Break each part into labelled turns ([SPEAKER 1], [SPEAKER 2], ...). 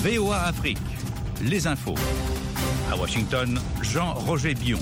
[SPEAKER 1] VOA Afrique, les infos. À Washington, Jean-Roger Bion.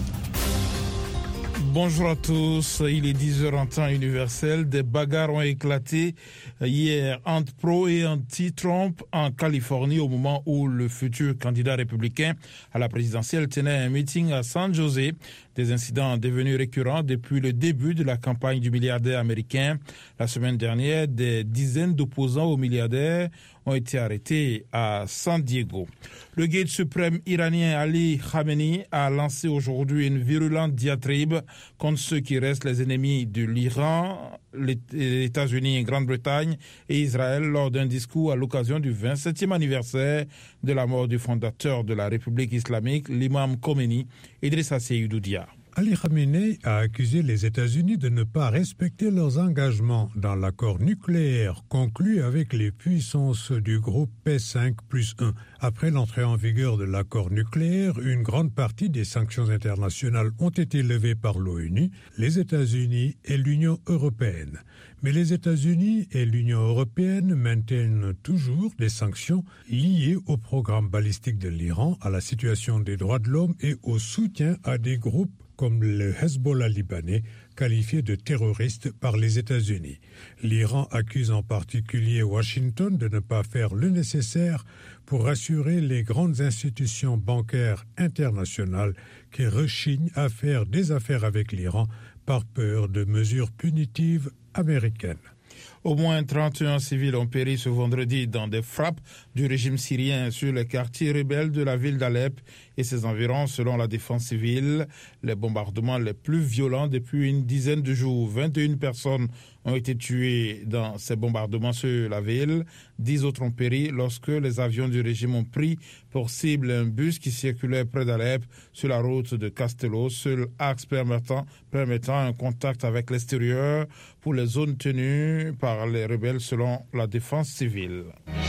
[SPEAKER 2] Bonjour à tous, il est 10h en temps universel. Des bagarres ont éclaté hier entre pro et anti-Trump en Californie au moment où le futur candidat républicain à la présidentielle tenait un meeting à San José. Des incidents devenus récurrents depuis le début de la campagne du milliardaire américain. La semaine dernière, des dizaines d'opposants au milliardaire ont été arrêtés à San Diego. Le guide suprême iranien Ali Khamenei a lancé aujourd'hui une virulente diatribe contre ceux qui restent les ennemis de l'Iran, les États-Unis, Grande-Bretagne et Israël lors d'un discours à l'occasion du 27e anniversaire de la mort du fondateur de la République islamique, l'imam Khomeini, Idrissa Seydou Dia.
[SPEAKER 3] Ali Khamenei a accusé les États-Unis de ne pas respecter leurs engagements dans l'accord nucléaire conclu avec les puissances du groupe P5+1. Après l'entrée en vigueur de l'accord nucléaire, une grande partie des sanctions internationales ont été levées par l'ONU, les États-Unis et l'Union européenne. Mais les États-Unis et l'Union européenne maintiennent toujours des sanctions liées au programme balistique de l'Iran, à la situation des droits de l'homme et au soutien à des groupes comme le Hezbollah libanais, qualifié de terroriste par les États-Unis. L'Iran accuse en particulier Washington de ne pas faire le nécessaire pour rassurer les grandes institutions bancaires internationales qui rechignent à faire des affaires avec l'Iran par peur de mesures punitives américaines.
[SPEAKER 2] Au moins 31 civils ont péri ce vendredi dans des frappes du régime syrien sur les quartiers rebelles de la ville d'Alep et ses environs, selon la défense civile. Les bombardements les plus violents depuis une dizaine de jours. 21 personnes ont été tuées dans ces bombardements sur la ville. 10 autres ont péri lorsque les avions du régime ont pris pour cible un bus qui circulait près d'Alep sur la route de Castello, seul axe permettant un contact avec l'extérieur pour les zones tenues par les rebelles, selon la défense civile.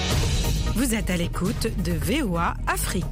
[SPEAKER 4] Vous êtes à l'écoute de VOA Afrique.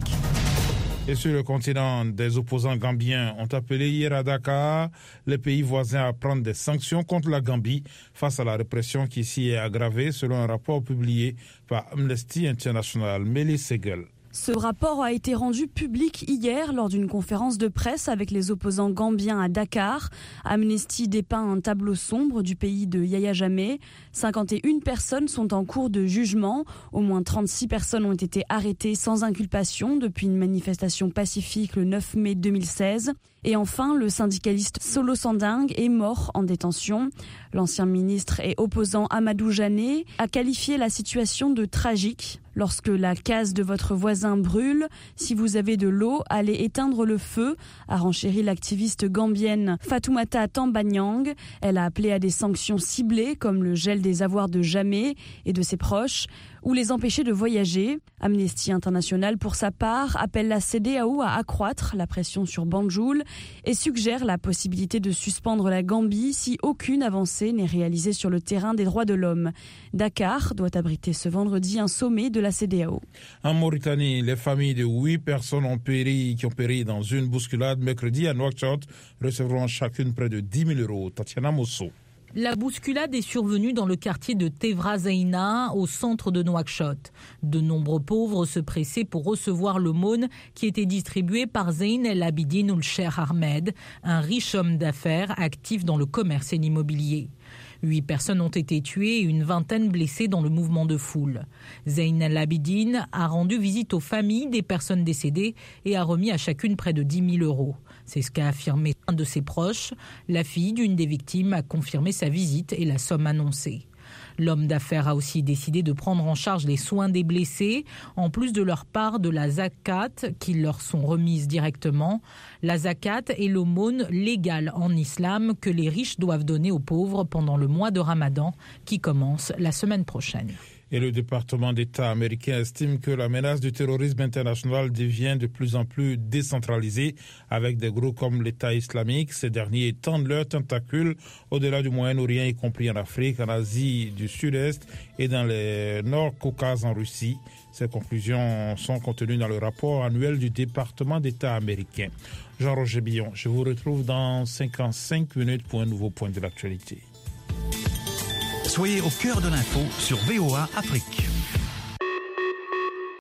[SPEAKER 2] Et sur le continent, des opposants gambiens ont appelé hier à Dakar les pays voisins à prendre des sanctions contre la Gambie face à la répression qui s'y est aggravée, selon un rapport publié par Amnesty International. Mélie Segel.
[SPEAKER 5] Ce rapport a été rendu public hier lors d'une conférence de presse avec les opposants gambiens à Dakar. Amnesty dépeint un tableau sombre du pays de Yaya Jammeh. 51 personnes sont en cours de jugement. Au moins 36 personnes ont été arrêtées sans inculpation depuis une manifestation pacifique le 9 mai 2016. Et enfin, le syndicaliste Solo Sanding est mort en détention. L'ancien ministre et opposant Amadou Jané a qualifié la situation de tragique. Lorsque la case de votre voisin brûle, si vous avez de l'eau, allez éteindre le feu, a renchéri l'activiste gambienne Fatoumata Tambanyang. Elle a appelé à des sanctions ciblées comme le gel des avoirs de Jammeh et de ses proches ou les empêcher de voyager. Amnesty International, pour sa part, appelle la CEDEAO à accroître la pression sur Banjul et suggère la possibilité de suspendre la Gambie si aucune avancée n'est réalisée sur le terrain des droits de l'homme. Dakar doit abriter ce vendredi un sommet de la CEDEAO.
[SPEAKER 2] En Mauritanie, les familles de 8 personnes qui ont péri dans une bousculade mercredi à Nouakchott recevront chacune près de 10 000 €. Tatiana Mosso.
[SPEAKER 6] La bousculade est survenue dans le quartier de Tevra Zeina, au centre de Nouakchott. De nombreux pauvres se pressaient pour recevoir l'aumône qui était distribuée par Zeyn El Abidine Ould Cheikh Ahmed, un riche homme d'affaires actif dans le commerce et l'immobilier. 8 personnes ont été tuées et une vingtaine blessées dans le mouvement de foule. Zeyn El Abidine a rendu visite aux familles des personnes décédées et a remis à chacune près de 10 000 €. C'est ce qu'a affirmé un de ses proches. La fille d'une des victimes a confirmé sa visite et la somme annoncée. L'homme d'affaires a aussi décidé de prendre en charge les soins des blessés, en plus de leur part de la zakat qui leur sont remises directement. La zakat est l'aumône légale en islam que les riches doivent donner aux pauvres pendant le mois de Ramadan qui commence la semaine prochaine.
[SPEAKER 2] Et le département d'État américain estime que la menace du terrorisme international devient de plus en plus décentralisée avec des groupes comme l'État islamique. Ces derniers étendent leurs tentacules au-delà du Moyen-Orient, y compris en Afrique, en Asie du Sud-Est et dans les Nord-Caucase en Russie. Ces conclusions sont contenues dans le rapport annuel du département d'État américain. Jean-Roger Bion, je vous retrouve dans 55 minutes pour un nouveau point de l'actualité.
[SPEAKER 1] Soyez au cœur de l'info sur VOA Afrique.